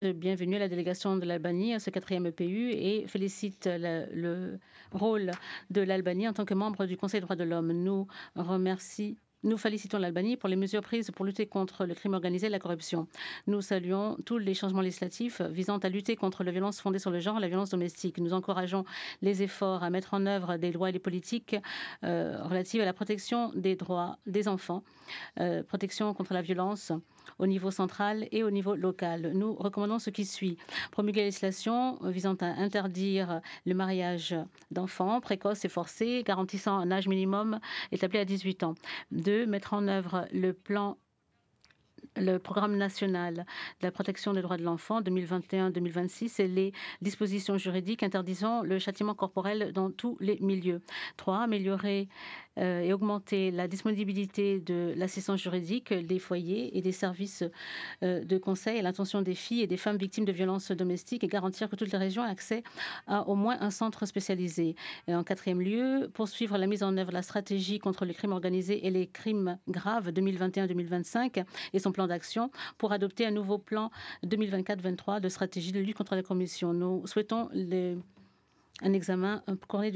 Bienvenue à la délégation de l'Albanie à ce 4e EPU et félicite le rôle de l'Albanie en tant que membre du Conseil des droits de l'homme. Nous félicitons l'Albanie pour les mesures prises pour lutter contre le crime organisé et la corruption. Nous saluons tous les changements législatifs visant à lutter contre la violence fondée sur le genre et la violence domestique. Nous encourageons les efforts à mettre en œuvre des lois et des politiques relatives à la protection des droits des enfants, protection contre la violence au niveau central et au niveau local. Nous recommandons ce qui suit. Promulguer la législation visant à interdire le mariage d'enfants précoces et forcés, garantissant un âge minimum établi à 18 ans. 2. Mettre en œuvre le programme national de la protection des droits de l'enfant 2021-2026 et les dispositions juridiques interdisant le châtiment corporel dans tous les milieux. 3. Améliorer et augmenter la disponibilité de l'assistance juridique, des foyers et des services de conseil à l'attention des filles et des femmes victimes de violences domestiques et garantir que toutes les régions aient accès à au moins un centre spécialisé. Et en 4e lieu, poursuivre la mise en œuvre de la stratégie contre le crime organisé et les crimes graves 2021-2025 et son plan d'action pour adopter un nouveau plan 2024-2023 de stratégie de lutte contre la corruption. Nous souhaitons un examen coordonné